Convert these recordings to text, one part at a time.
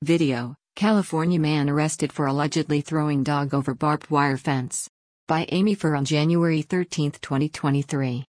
Video: California man arrested for allegedly throwing dog over barbed wire fence. By Amy Fur on January 13, 2023.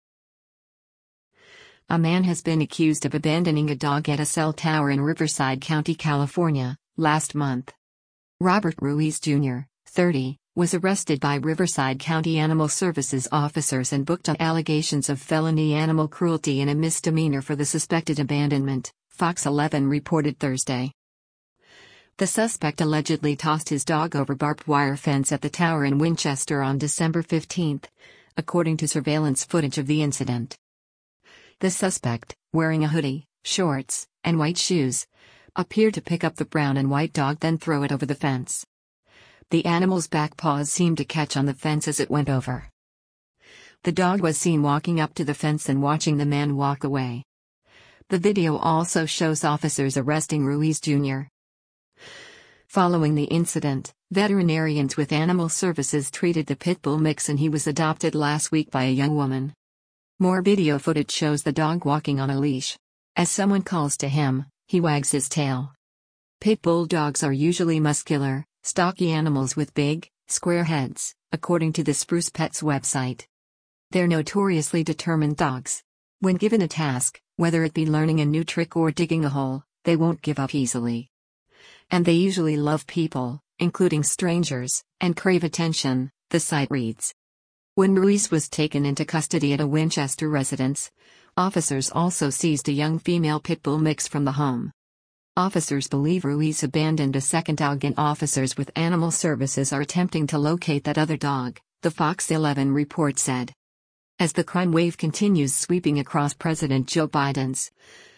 A man has been accused of abandoning a dog at a cell tower in Riverside County, California, last month. Robert Ruiz Jr., 30, was arrested by Riverside County Animal Services officers and booked on allegations of felony animal cruelty and a misdemeanor for the suspected abandonment, Fox 11 reported Thursday. The suspect allegedly tossed his dog over barbed wire fence at the tower in Winchester on December 15, according to surveillance footage of the incident. The suspect, wearing a hoodie, shorts, and white shoes, appeared to pick up the brown and white dog then throw it over the fence. The animal's back paws seemed to catch on the fence as it went over. The dog was seen walking up to the fence and watching the man walk away. The video also shows officers arresting Ruiz Jr. Following the incident, veterinarians with Animal Services treated the pit bull mix and he was adopted last week by a young woman. More video footage shows the dog walking on a leash. As someone calls to him, he wags his tail. Pit bull dogs are usually muscular, stocky animals with big, square heads, according to the Spruce Pets website. They're notoriously determined dogs. When given a task, whether it be learning a new trick or digging a hole, they won't give up easily. And they usually love people, including strangers, and crave attention, the site reads. When Ruiz was taken into custody at a Winchester residence, officers also seized a young female pit bull mix from the home. Officers believe Ruiz abandoned a second dog and officers with Animal Services are attempting to locate that other dog, the Fox 11 report said. As the crime wave continues sweeping across President Joe Biden's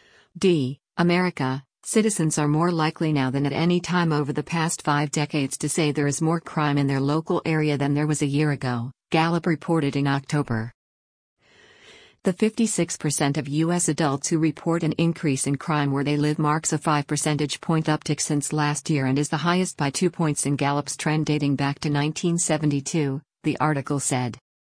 America, citizens are more likely now than at any time over the past 5 decades to say there is more crime in their local area than there was a year ago, Gallup reported in October. The 56% of U.S. adults who report an increase in crime where they live marks a 5 percentage point uptick since last year and is the highest by 2 points in Gallup's trend dating back to 1972, the article said.